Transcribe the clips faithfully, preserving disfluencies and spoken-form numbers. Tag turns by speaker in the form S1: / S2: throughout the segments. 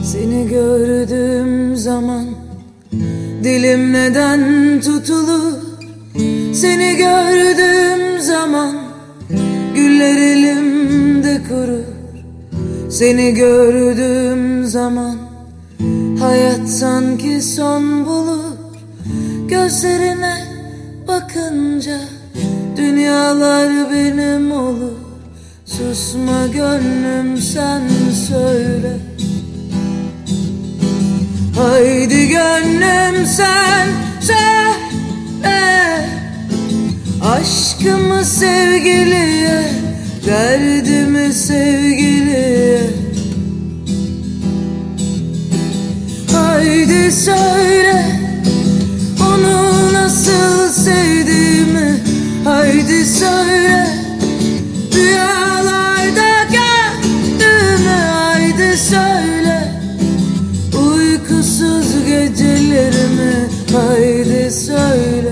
S1: Seni gördüğüm zaman dilim neden tutulur? Seni gördüğüm zaman güller elimde kurur. Seni gördüğüm zaman hayat sanki son bulur. Gözlerine bakınca dünyalar benim olur. Susma gönlüm, sen söyle. Haydi gönlüm, sen söyle. Aşkımı sevgiliye, derdimi sevgiliye. Haydi söyle, onu nasıl sevdiğimi. Haydi söyle, rüyalarda gördüğümü. Haydi söyle, uykusuz gecelerimi. Haydi söyle.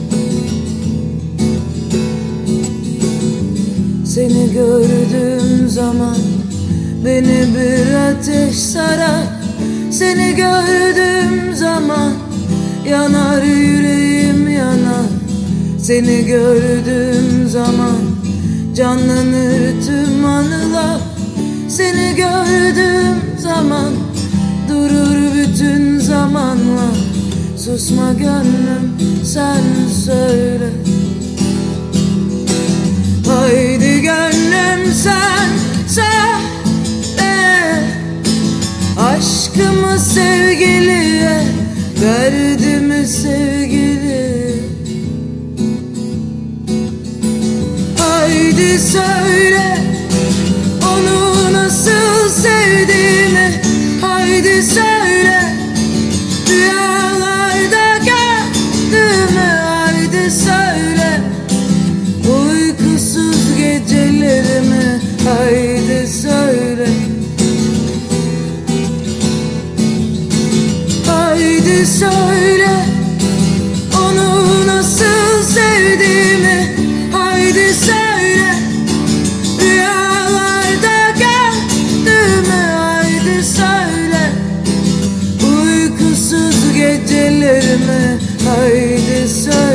S1: Seni gördüğüm zaman beni bir ateş sarar. Seni gördüğüm zaman yanar yüreğim, yanar. Seni gördüğüm zaman canlanır tüm anılar. Seni gördüğüm zaman durur bütün zamanlar. Susma gönlüm, sen söyle. Haydi gönlüm, sen söyle. Aşkımı sevgiliye, derdimi sevgiliye. Haydi söyle, onu nasıl sevdiğimi. Haydi söyle, rüyalarda gördüğümü. Haydi söyle, uykusuz gecelerimi. Haydi söyle. Haydi söyle, onu nasıl sevdiğimi. Haydi söyle, rüyalarda gördüğümü. Haydi söyle, uykusuz gecelerimi. Haydi söyle.